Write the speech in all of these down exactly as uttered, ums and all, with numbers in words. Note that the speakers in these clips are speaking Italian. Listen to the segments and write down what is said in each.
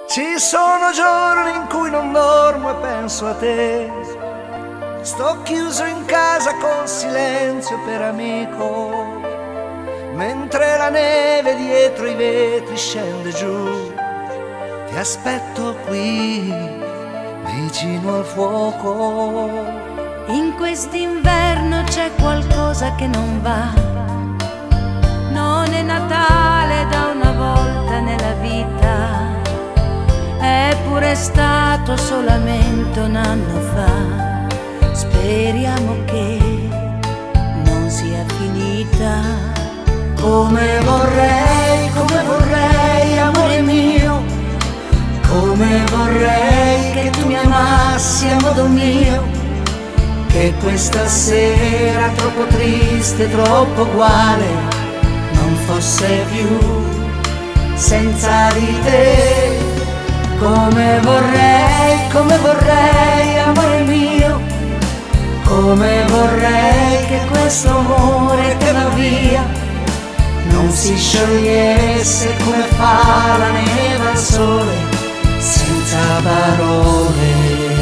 Ci sono giorni in cui non dormo e penso a te. Sto chiuso in casa con silenzio per amico, mentre la neve dietro i vetri scende giù. Ti aspetto qui, vicino al fuoco. In quest'inverno c'è qualcosa che non va. Non è Natale da una volta nella vita, eppure è stato solamente un anno fa. Speriamo che non sia finita. Come vorrei, come vorrei, amore mio, come vorrei che tu mi amassi a modo mio, che questa sera troppo triste, troppo uguale non fosse più senza di te. Come vorrei, come vorrei, amore mio, come vorrei che questo amore che va via non si sciogliesse come fa la neve al sole, senza parole.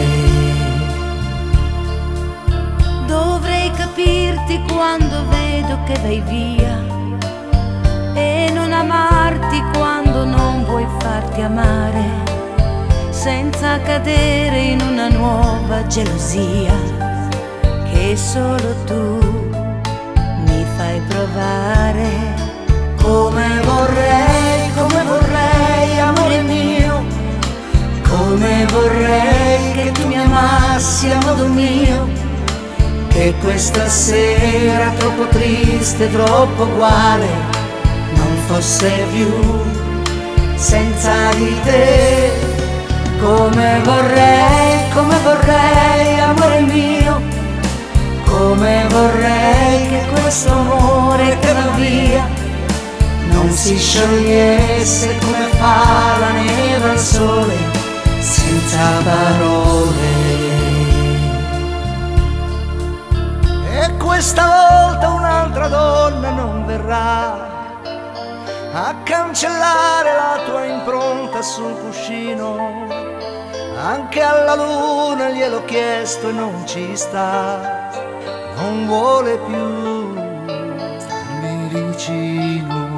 Dovrei capirti quando vedo che vai via e non amarti quando non vuoi farti amare, senza cadere in una nuova gelosia che solo tu mi fai provare. Come vorrei, come vorrei, amore mio, come vorrei che tu mi amassi a modo mio, che questa sera troppo triste, troppo uguale non fosse più senza di te. Come vorrei, come vorrei, amore mio, come vorrei che questo amore che va via non si sciogliesse come fa la neve al sole, senza parole. E questa volta un'altra donna non verrà a cancellare la tua impronta sul cuscino. Anche alla luna gliel'ho chiesto e non ci sta, non vuole più starmi vicino.